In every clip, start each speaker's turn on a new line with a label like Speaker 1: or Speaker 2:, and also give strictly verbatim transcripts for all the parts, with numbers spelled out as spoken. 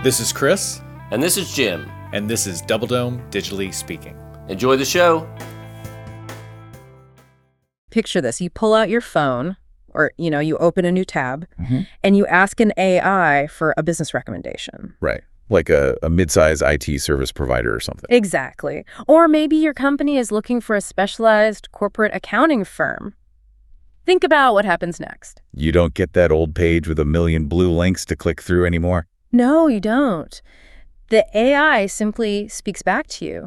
Speaker 1: This is Chris.
Speaker 2: And this is Jim.
Speaker 1: And this is Double Dome Digitally Speaking.
Speaker 2: Enjoy the show.
Speaker 3: Picture this. You pull out your phone, or, you know, you open a new tab,
Speaker 4: mm-hmm.
Speaker 3: and you ask an A I for a business recommendation.
Speaker 4: Right. Like a, a mid-size I T service provider or something.
Speaker 3: Exactly. Or maybe your company is looking for a specialized corporate accounting firm. Think about what happens next.
Speaker 4: You don't get that old page with a million blue links to click through anymore?
Speaker 3: No, you don't. The A I simply speaks back to you.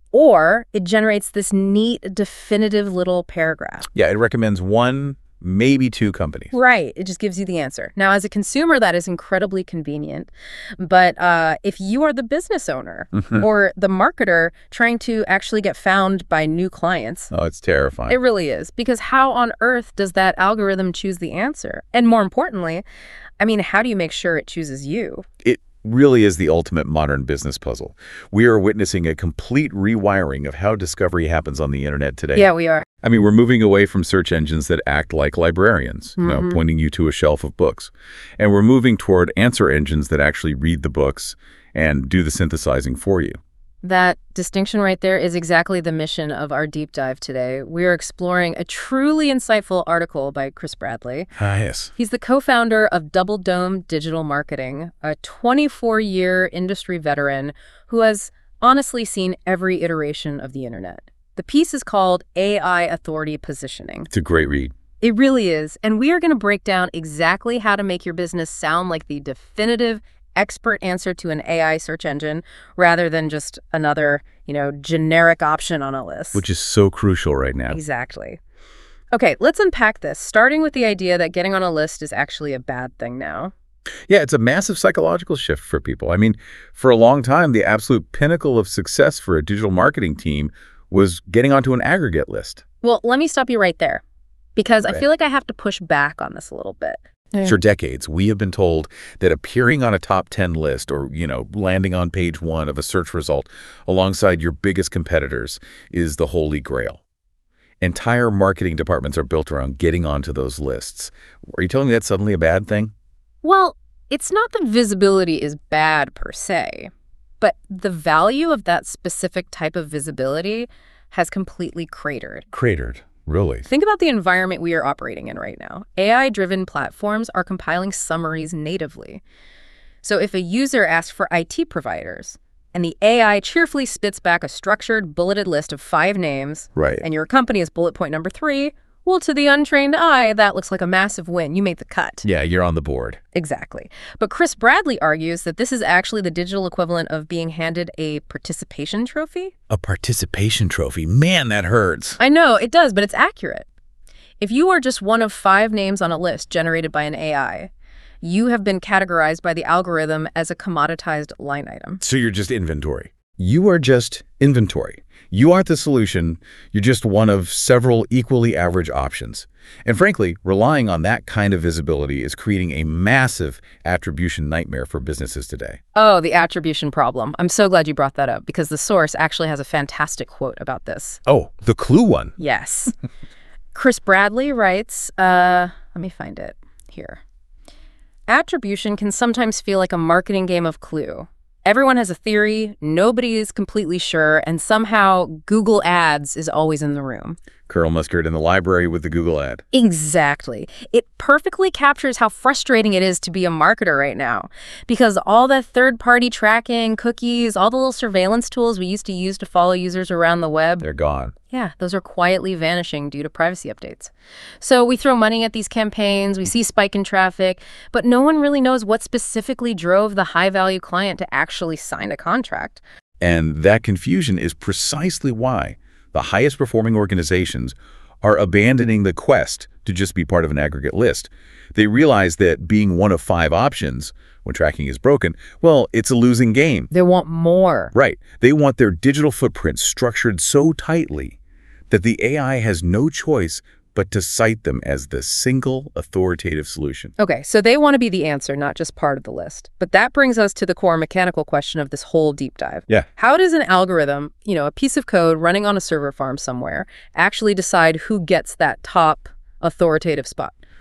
Speaker 3: Or it generates this neat, definitive little paragraph.
Speaker 4: Yeah, it recommends one, maybe two companies.
Speaker 3: Right. It just gives you the answer. Now, as a consumer, that is incredibly convenient. But uh, if you are the business owner
Speaker 4: Mm-hmm.
Speaker 3: or the marketer trying to actually get found by new clients,
Speaker 4: Oh, it's terrifying.
Speaker 3: it really is. Because how on earth does that algorithm choose the answer? And more importantly, I mean, how do you make sure it chooses you?
Speaker 4: It really is the ultimate modern business puzzle. We are witnessing a complete rewiring of how discovery happens on the internet today.
Speaker 3: Yeah, we are.
Speaker 4: I mean, we're moving away from search engines that act like librarians, you know,
Speaker 3: Mm-hmm.
Speaker 4: pointing you to a shelf of books. And we're moving toward answer engines that actually read the books and do the synthesizing for you.
Speaker 3: That distinction right there is exactly the mission of our deep dive today. We are exploring a truly insightful article by Chris Bradley.
Speaker 4: Ah, yes.
Speaker 3: He's the co-founder of Double Dome Digital Marketing, a twenty-four-year industry veteran who has honestly seen every iteration of the internet. The piece is called A I Authority Positioning.
Speaker 4: It's a great read.
Speaker 3: It really is. And we are going to break down exactly how to make your business sound like the definitive expert answer to an A I search engine rather than just another, you know, generic option on a list.
Speaker 4: Which is so crucial right now.
Speaker 3: Exactly. Okay, let's unpack this, starting with the idea that getting on a list is actually a bad thing now.
Speaker 4: Yeah, it's a massive psychological shift for people. I mean, for a long time, the absolute pinnacle of success for a digital marketing team was getting onto an aggregate list.
Speaker 3: Well, let me stop you right there, because
Speaker 4: Okay.
Speaker 3: I feel like I have to push back on this a little bit.
Speaker 4: For decades, we have been told that appearing on a top ten list or, you know, landing on page one of a search result alongside your biggest competitors is the holy grail. Entire marketing departments are built around getting onto those lists. Are you telling me that's suddenly a bad thing?
Speaker 3: Well, it's not that visibility is bad per se, but the value of that specific type of visibility has completely cratered.
Speaker 4: Cratered. Really?
Speaker 3: Think about the environment we are operating in right now. A I-driven platforms are compiling summaries natively. So if a user asks for I T providers, and the A I cheerfully spits back a structured, bulleted list of five names,
Speaker 4: Right.
Speaker 3: and your company is bullet point number three, well, to the untrained eye, that looks like a massive win. You made the cut.
Speaker 4: Yeah, you're on the board.
Speaker 3: Exactly. But Chris Bradley argues that this is actually the digital equivalent of being handed a participation trophy.
Speaker 4: A participation trophy. Man, that hurts.
Speaker 3: I know, it does, but it's accurate. If you are just one of five names on a list generated by an A I, you have been categorized by the algorithm as a commoditized line item.
Speaker 4: So you're just inventory. You are just inventory. You aren't the solution. You're just one of several equally average options. And frankly, relying on that kind of visibility is creating a massive attribution nightmare for businesses today.
Speaker 3: Oh, the attribution problem. I'm so glad you brought that up because the source actually has a fantastic quote about this.
Speaker 4: Oh, the Clue one.
Speaker 3: Yes. Chris Bradley writes, uh, let me find it here. Attribution can sometimes feel like a marketing game of Clue. Everyone has a theory, nobody is completely sure, and somehow Google Ads is always in the room.
Speaker 4: Curl mustard in the library with the Google ad.
Speaker 3: Exactly. It perfectly captures how frustrating it is to be a marketer right now. Because all that third-party tracking, cookies, all the little surveillance tools we used to use to follow users around the web,
Speaker 4: They're gone.
Speaker 3: yeah, those are quietly vanishing due to privacy updates. So we throw money at these campaigns, we see spike in traffic, but no one really knows what specifically drove the high-value client to actually sign a contract.
Speaker 4: And that confusion is precisely why the highest performing organizations are abandoning the quest to just be part of an aggregate list. They realize that being one of five options when tracking is broken, well, it's a losing game.
Speaker 3: They want more.
Speaker 4: Right. They want their digital footprint structured so tightly that the A I has no choice but to cite them as the single authoritative solution.
Speaker 3: Okay, so they want to be the answer, not just part of the list. But that brings us to the core mechanical question of this whole deep dive.
Speaker 4: Yeah.
Speaker 3: How does an algorithm, you know, a piece of code running on a server farm somewhere, actually decide who gets that top authoritative spot?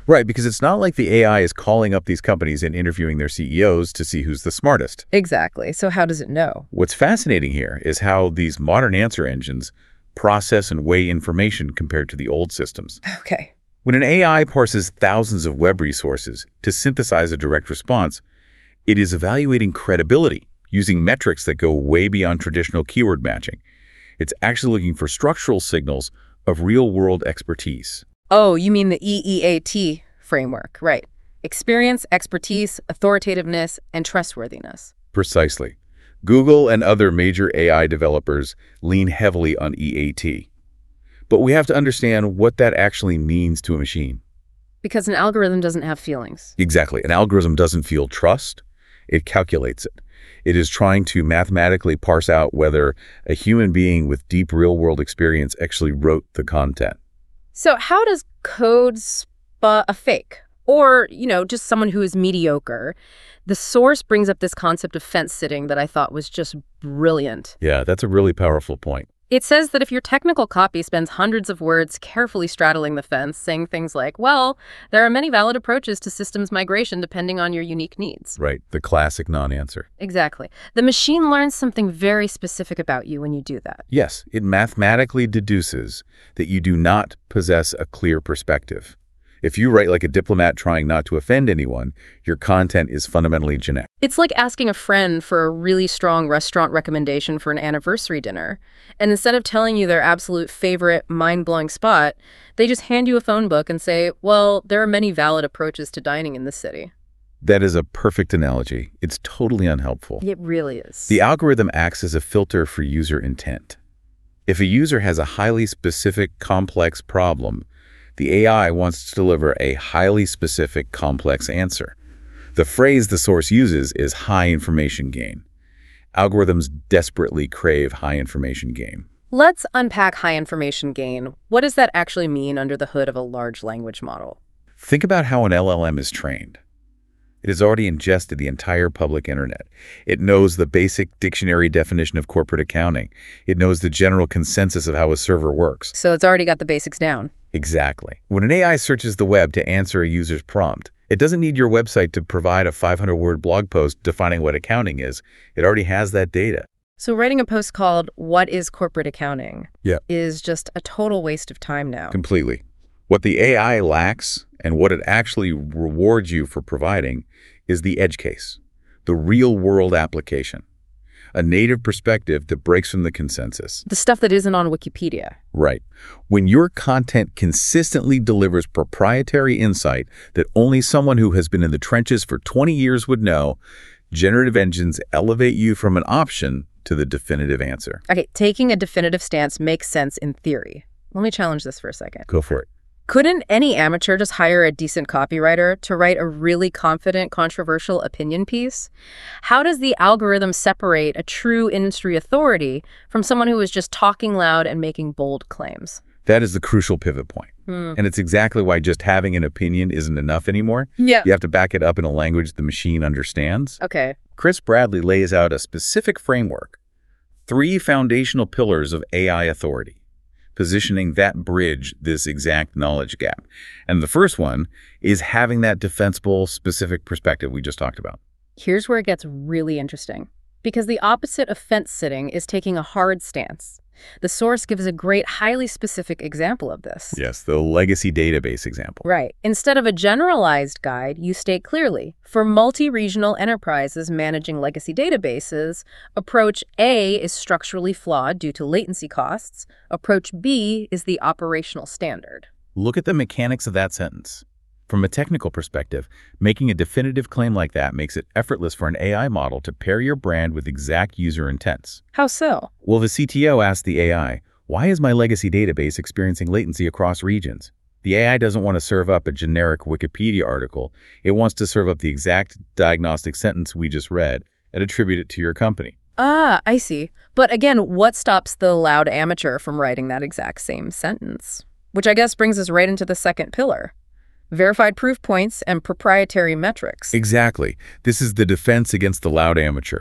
Speaker 4: Right, because it's not like the A I is calling up these companies and interviewing their C E Os to see who's the smartest.
Speaker 3: Exactly. So how does it know?
Speaker 4: What's fascinating here is how these modern answer engines process and weigh information compared to the old systems.
Speaker 3: Okay.
Speaker 4: When an A I parses thousands of web resources to synthesize a direct response, it is evaluating credibility using metrics that go way beyond traditional keyword matching. It's actually looking for structural signals of real-world expertise.
Speaker 3: Oh, you mean the E E A T framework, right. Experience, expertise, authoritativeness, and trustworthiness.
Speaker 4: Precisely. Google and other major A I developers lean heavily on E A T. But we have to understand what that actually means to a machine.
Speaker 3: Because an algorithm doesn't have feelings.
Speaker 4: Exactly. An algorithm doesn't feel trust. It calculates it. It is trying to mathematically parse out whether a human being with deep real-world experience actually wrote the content.
Speaker 3: So how does code spot a fake? Or, you know, just someone who is mediocre? The source brings up this concept of fence sitting that I thought was just brilliant.
Speaker 4: Yeah, that's a really powerful point.
Speaker 3: It says that if your technical copy spends hundreds of words carefully straddling the fence, saying things like, well, there are many valid approaches to systems migration depending on your unique needs.
Speaker 4: Right, the classic non-answer.
Speaker 3: Exactly. The machine learns something very specific about you when you do that.
Speaker 4: Yes, it mathematically deduces that you do not possess a clear perspective. If you write like a diplomat trying not to offend anyone, your content is fundamentally generic.
Speaker 3: It's like asking a friend for a really strong restaurant recommendation for an anniversary dinner. And instead of telling you their absolute favorite mind-blowing spot, they just hand you a phone book and say, well, there are many valid approaches to dining in this city.
Speaker 4: That is a perfect analogy. It's totally unhelpful.
Speaker 3: It really is.
Speaker 4: The algorithm acts as a filter for user intent. If a user has a highly specific, complex problem, the A I wants to deliver a highly specific, complex answer. The phrase the source uses is high information gain. Algorithms desperately crave high information gain.
Speaker 3: Let's unpack high information gain. What does that actually mean under the hood of a large language model?
Speaker 4: Think about how an L L M is trained. It has already ingested the entire public internet. It knows the basic dictionary definition of corporate accounting. It knows the general consensus of how a server works.
Speaker 3: So it's already got the basics down.
Speaker 4: Exactly. When an A I searches the web to answer a user's prompt, it doesn't need your website to provide a five hundred word blog post defining what accounting is. It already has that data.
Speaker 3: So writing a post called What is Corporate Accounting
Speaker 4: Yeah.
Speaker 3: is just a total waste of time now.
Speaker 4: Completely. What the A I lacks and what it actually rewards you for providing is the edge case, the real-world application, a native perspective that breaks from the consensus.
Speaker 3: The stuff that isn't on Wikipedia.
Speaker 4: Right. When your content consistently delivers proprietary insight that only someone who has been in the trenches for twenty years would know, generative engines elevate you from an option to the definitive answer.
Speaker 3: Okay, taking a definitive stance makes sense in theory. Let me challenge this for a second.
Speaker 4: Go for it.
Speaker 3: Couldn't any amateur just hire a decent copywriter to write a really confident, controversial opinion piece? How does the algorithm separate a true industry authority from someone who is just talking loud and making bold claims?
Speaker 4: That is the crucial pivot point.
Speaker 3: Hmm.
Speaker 4: And it's exactly why just having an opinion isn't enough anymore.
Speaker 3: Yeah.
Speaker 4: You have to back it up in a language the machine understands.
Speaker 3: Okay.
Speaker 4: Chris Bradley lays out a specific framework, three foundational pillars of A I authority, positioning that bridge this exact knowledge gap. And the first one is having that defensible, specific perspective we just talked about.
Speaker 3: Here's where it gets really interesting. Because the opposite of fence sitting is taking a hard stance. The source gives a great, highly specific example of this.
Speaker 4: Yes, the legacy database example.
Speaker 3: Right. Instead of a generalized guide, you state clearly, for multi-regional enterprises managing legacy databases, approach A is structurally flawed due to latency costs. Approach B is the operational standard.
Speaker 4: Look at the mechanics of that sentence. From a technical perspective, making a definitive claim like that makes it effortless for an A I model to pair your brand with exact user intents.
Speaker 3: How so?
Speaker 4: Well, the C T O asked the A I, why is my legacy database experiencing latency across regions? The A I doesn't want to serve up a generic Wikipedia article. It wants to serve up the exact diagnostic sentence we just read and attribute it to your company.
Speaker 3: Ah, I see. But again, what stops the loud amateur from writing that exact same sentence? Which I guess brings us right into the second pillar. Verified proof points and proprietary metrics.
Speaker 4: Exactly. This is the defense against the loud amateur.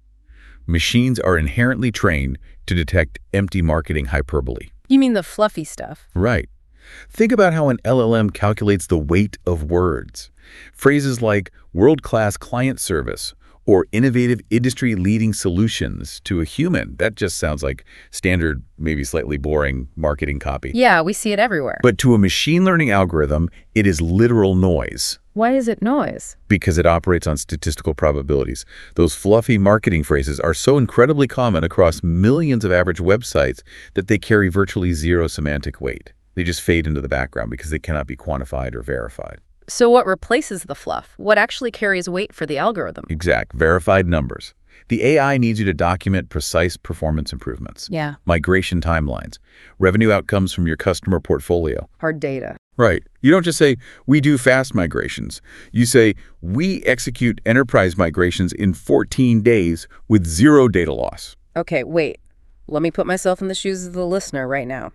Speaker 4: Machines are inherently trained to detect empty marketing hyperbole.
Speaker 3: You mean the fluffy stuff?
Speaker 4: Right. Think about how an L L M calculates the weight of words. Phrases like world-class client service or innovative industry-leading solutions to a human, that just sounds like standard, maybe slightly boring marketing copy.
Speaker 3: Yeah, we see it everywhere.
Speaker 4: But to a machine learning algorithm, it is literal noise.
Speaker 3: Why is it noise?
Speaker 4: Because it operates on statistical probabilities. Those fluffy marketing phrases are so incredibly common across millions of average websites that they carry virtually zero semantic weight. They just fade into the background because they cannot be quantified or verified.
Speaker 3: So what replaces the fluff? What actually carries weight for the algorithm?
Speaker 4: Exact, verified numbers. The A I needs you to document precise performance improvements.
Speaker 3: Yeah.
Speaker 4: Migration timelines, revenue outcomes from your customer portfolio.
Speaker 3: Hard data.
Speaker 4: Right. You don't just say, we do fast migrations. You say, we execute enterprise migrations in fourteen days with zero data loss.
Speaker 3: Okay, wait. Let me put myself in the shoes of the listener right now.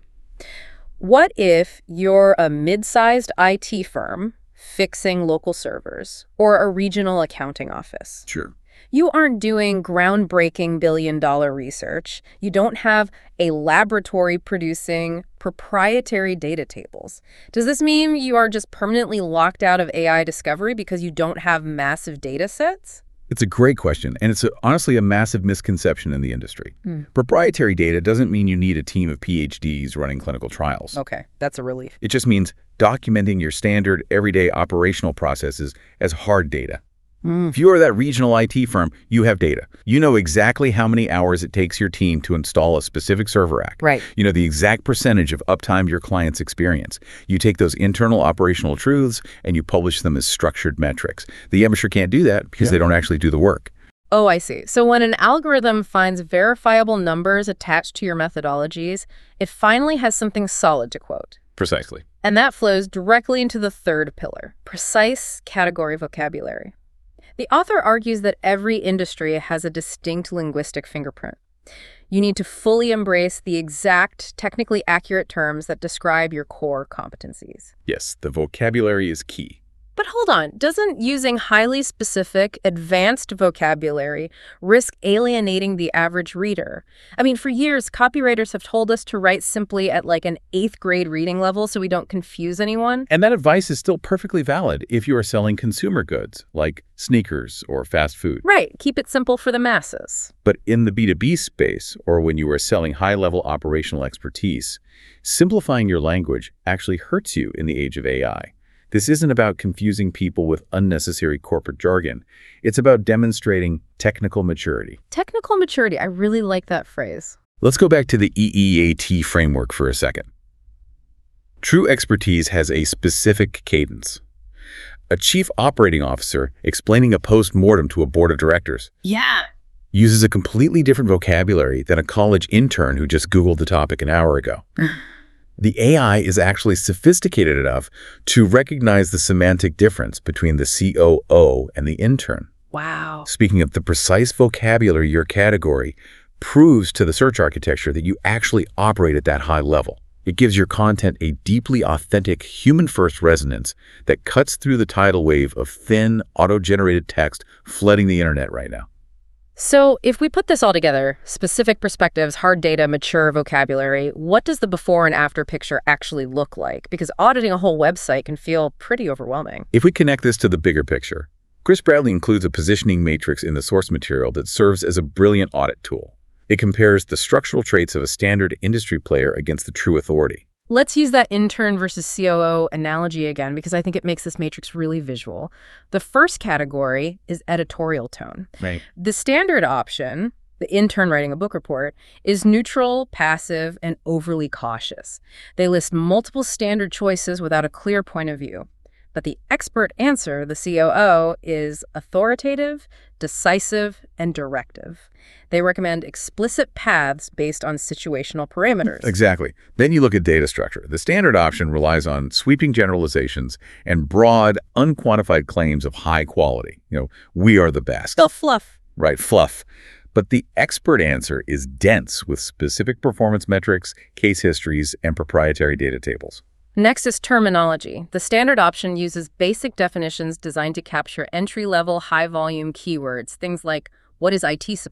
Speaker 3: What if you're a mid-sized I T firm fixing local servers or a regional accounting office?
Speaker 4: Sure.
Speaker 3: You aren't doing groundbreaking billion-dollar research. You don't have a laboratory producing proprietary data tables. Does this mean you are just permanently locked out of A I discovery because you don't have massive data sets?
Speaker 4: It's a great question, and it's a, honestly a massive misconception in the industry.
Speaker 3: Mm.
Speaker 4: Proprietary data doesn't mean you need a team of P H Ds running clinical trials.
Speaker 3: Okay, that's a relief.
Speaker 4: It just means documenting your standard, everyday operational processes as hard data.
Speaker 3: Mm.
Speaker 4: If you are that regional I T firm, you have data. You know exactly how many hours it takes your team to install a specific server rack.
Speaker 3: Right.
Speaker 4: You know the exact percentage of uptime your clients experience. You take those internal operational truths and you publish them as structured metrics. The amateur can't do that because
Speaker 1: Yeah.
Speaker 4: they don't actually do the work.
Speaker 3: Oh, I see. So when an algorithm finds verifiable numbers attached to your methodologies, it finally has something solid to quote.
Speaker 1: Precisely.
Speaker 3: And that flows directly into the third pillar, precise category vocabulary. The author argues that every industry has a distinct linguistic fingerprint. You need to fully embrace the exact, technically accurate terms that describe your core competencies.
Speaker 4: Yes, the vocabulary is key.
Speaker 3: But hold on, doesn't using highly specific, advanced vocabulary risk alienating the average reader? I mean, for years, copywriters have told us to write simply at like an eighth grade reading level so we don't confuse anyone.
Speaker 4: And that advice is still perfectly valid if you are selling consumer goods like sneakers or fast food.
Speaker 3: Right, keep it simple for the masses.
Speaker 4: But in the B two B space, or when you are selling high-level operational expertise, simplifying your language actually hurts you in the age of A I. This isn't about confusing people with unnecessary corporate jargon. It's about demonstrating technical maturity.
Speaker 3: Technical maturity, I really like that phrase.
Speaker 4: Let's go back to the E E A T framework for a second. True expertise has a specific cadence. A chief operating officer explaining a post-mortem to a board of directors
Speaker 3: Yeah.
Speaker 4: uses a completely different vocabulary than a college intern who just Googled the topic an hour ago. The A I is actually sophisticated enough to recognize the semantic difference between the C O O and the intern.
Speaker 3: Wow.
Speaker 4: Speaking of the precise vocabulary, your category proves to the search architecture that you actually operate at that high level. It gives your content a deeply authentic, human-first resonance that cuts through the tidal wave of thin, auto-generated text flooding the internet right now.
Speaker 3: So if we put this all together, specific perspectives, hard data, mature vocabulary, what does the before and after picture actually look like? Because auditing a whole website can feel pretty overwhelming.
Speaker 4: If we connect this to the bigger picture, Chris Bradley includes a positioning matrix in the source material that serves as a brilliant audit tool. It compares the structural traits of a standard industry player against the true authority.
Speaker 3: Let's use that intern versus C O O analogy again, because I think it makes this matrix really visual. The first category is editorial tone.
Speaker 1: Right.
Speaker 3: The standard option, the intern writing a book report, is neutral, passive, and overly cautious. They list multiple standard choices without a clear point of view. But the expert answer, the C O O, is authoritative, decisive, and directive. They recommend explicit paths based on situational parameters.
Speaker 4: Exactly. Then you look at data structure. The standard option relies on sweeping generalizations and broad, unquantified claims of high quality. You know, we are the best.
Speaker 3: The fluff.
Speaker 4: Right, fluff. But the expert answer is dense with specific performance metrics, case histories, and proprietary data tables.
Speaker 3: Next is terminology. The standard option uses basic definitions designed to capture entry-level, high-volume keywords, things like what is I T support,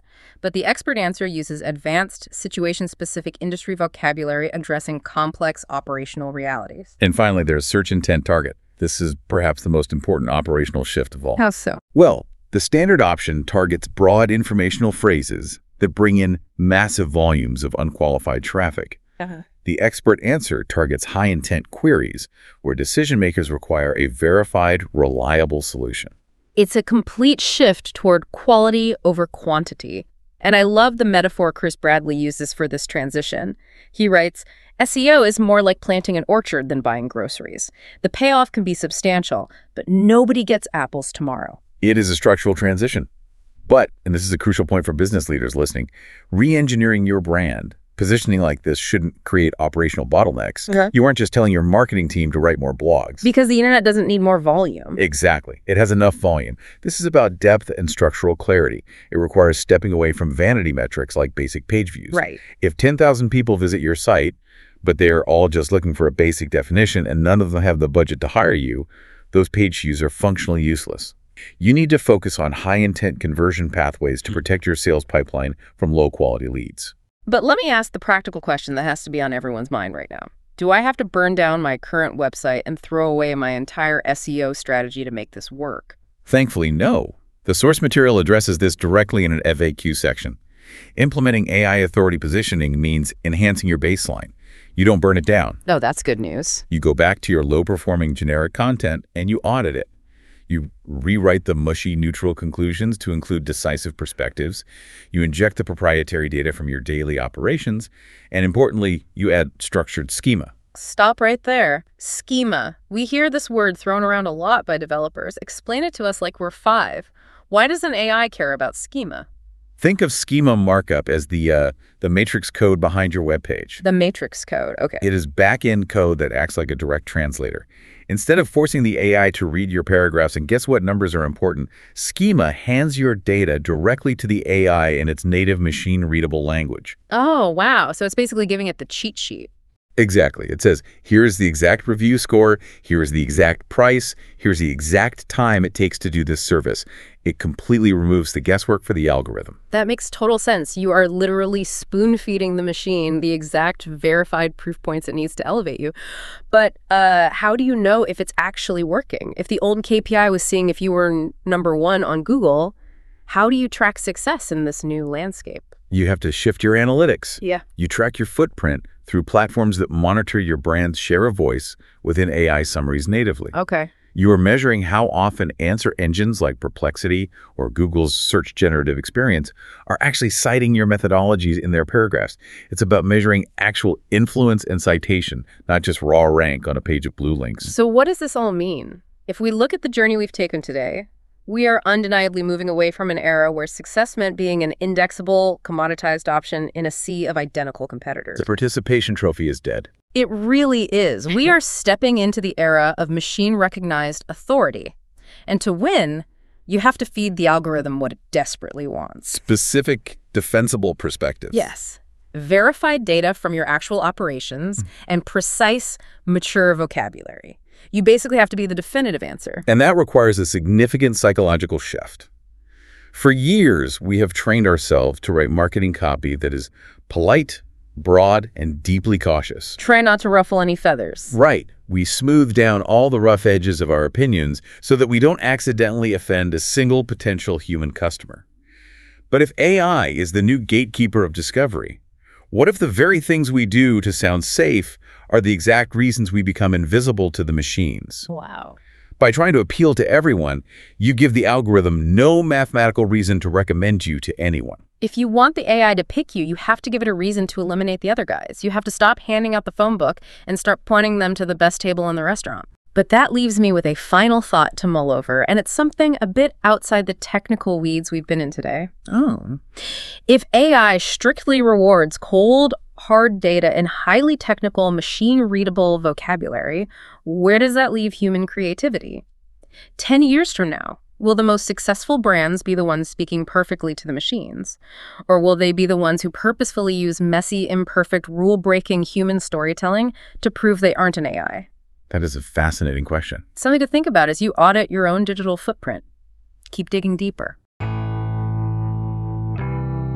Speaker 3: But the expert answer uses advanced, situation-specific industry vocabulary addressing complex operational realities.
Speaker 4: And finally, there's search intent target. This is perhaps the most important operational shift of all.
Speaker 3: How so?
Speaker 4: Well, the standard option targets broad informational phrases that bring in massive volumes of unqualified traffic.
Speaker 3: Uh-huh.
Speaker 4: The expert answer targets high-intent queries where decision-makers require a verified, reliable solution.
Speaker 3: It's a complete shift toward quality over quantity. And I love the metaphor Chris Bradley uses for this transition. He writes, S E O is more like planting an orchard than buying groceries. The payoff can be substantial, but nobody gets apples tomorrow.
Speaker 4: It is a structural transition. But, and this is a crucial point for business leaders listening, re-engineering your brand, positioning like this shouldn't create operational bottlenecks.
Speaker 3: Okay.
Speaker 4: You aren't just telling your marketing team to write more blogs.
Speaker 3: Because the internet doesn't need more volume.
Speaker 4: Exactly. It has enough volume. This is about depth and structural clarity. It requires stepping away from vanity metrics like basic page views.
Speaker 3: Right.
Speaker 4: If ten thousand people visit your site, but they're all just looking for a basic definition and none of them have the budget to hire you, those page views are functionally useless. You need to focus on high-intent conversion pathways to protect your sales pipeline from low-quality leads.
Speaker 3: But let me ask the practical question that has to be on everyone's mind right now. Do I have to burn down my current website and throw away my entire S E O strategy to make this work?
Speaker 4: Thankfully, no. The source material addresses this directly in an F A Q section. Implementing A I authority positioning means enhancing your baseline. You don't burn it down.
Speaker 3: Oh, that's good news.
Speaker 4: You go back to your low-performing generic content and you audit it. You rewrite the mushy neutral conclusions to include decisive perspectives. You inject the proprietary data from your daily operations. And importantly, you add structured schema.
Speaker 3: Stop right there. Schema. We hear this word thrown around a lot by developers. Explain it to us like we're five. Why does an A I care about schema?
Speaker 4: Think of schema markup as the uh, the matrix code behind your web page.
Speaker 3: The matrix code, okay.
Speaker 4: It is back-end code that acts like a direct translator. Instead of forcing the A I to read your paragraphs and guess what numbers are important, schema hands your data directly to the A I in its native machine-readable language.
Speaker 3: Oh, wow. So it's basically giving it the cheat sheet.
Speaker 4: Exactly. It says, here's the exact review score, here's the exact price, here's the exact time it takes to do this service. It completely removes the guesswork for the algorithm.
Speaker 3: That makes total sense. You are literally spoon-feeding the machine the exact verified proof points it needs to elevate you. But uh, how do you know if it's actually working? If the old K P I was seeing if you were n- number one on Google, how do you track success in this new landscape?
Speaker 4: You have to shift your analytics.
Speaker 3: Yeah.
Speaker 4: You track your footprint through platforms that monitor your brand's share of voice within A I summaries natively.
Speaker 3: Okay.
Speaker 4: You are measuring how often answer engines like Perplexity or Google's Search Generative Experience are actually citing your methodologies in their paragraphs. It's about measuring actual influence and citation, not just raw rank on a page of blue links.
Speaker 3: So what does this all mean? If we look at the journey we've taken today, we are undeniably moving away from an era where success meant being an indexable, commoditized option in a sea of identical competitors.
Speaker 4: The participation trophy is dead.
Speaker 3: It really is. We are stepping into the era of machine-recognized authority. And to win, you have to feed the algorithm what it desperately wants.
Speaker 4: Specific, defensible perspectives.
Speaker 3: Yes. Verified data from your actual operations and precise, mature vocabulary. You basically have to be the definitive answer.
Speaker 4: And that requires a significant psychological shift. For years, we have trained ourselves to write marketing copy that is polite, broad, and deeply cautious.
Speaker 3: Try not to ruffle any feathers.
Speaker 4: Right. We smooth down all the rough edges of our opinions so that we don't accidentally offend a single potential human customer. But if A I is the new gatekeeper of discovery, what if the very things we do to sound safe are the exact reasons we become invisible to the machines?
Speaker 3: Wow.
Speaker 4: By trying to appeal to everyone, you give the algorithm no mathematical reason to recommend you to anyone.
Speaker 3: If you want the A I to pick you, you have to give it a reason to eliminate the other guys. You have to stop handing out the phone book and start pointing them to the best table in the restaurant. But that leaves me with a final thought to mull over, and it's something a bit outside the technical weeds we've been in today.
Speaker 4: Oh.
Speaker 3: If A I strictly rewards cold, hard data and highly technical, machine-readable vocabulary, where does that leave human creativity? Ten years from now, will the most successful brands be the ones speaking perfectly to the machines? Or will they be the ones who purposefully use messy, imperfect, rule-breaking human storytelling to prove they aren't an A I?
Speaker 4: That is a fascinating question.
Speaker 3: Something to think about as you audit your own digital footprint. Keep digging deeper.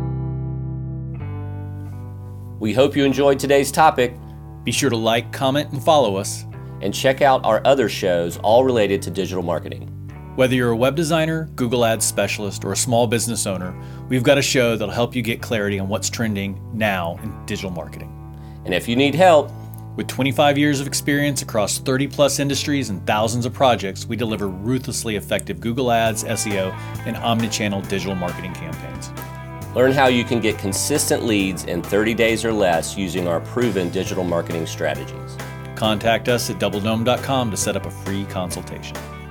Speaker 2: We hope you enjoyed today's topic,
Speaker 1: Be sure to like, comment, and follow us.
Speaker 2: and check out our other shows all related to digital marketing.
Speaker 1: Whether you're a web designer, Google Ads specialist, or a small business owner, we've got a show that'll help you get clarity on what's trending now in digital marketing.
Speaker 2: And if you need help,
Speaker 1: With twenty-five years of experience across thirty plus industries and thousands of projects, we deliver ruthlessly effective Google Ads, S E O, and omnichannel digital marketing campaigns.
Speaker 2: learn how you can get consistent leads in thirty days or less using our proven digital marketing strategies.
Speaker 1: Contact us at double dome dot com to set up a free consultation.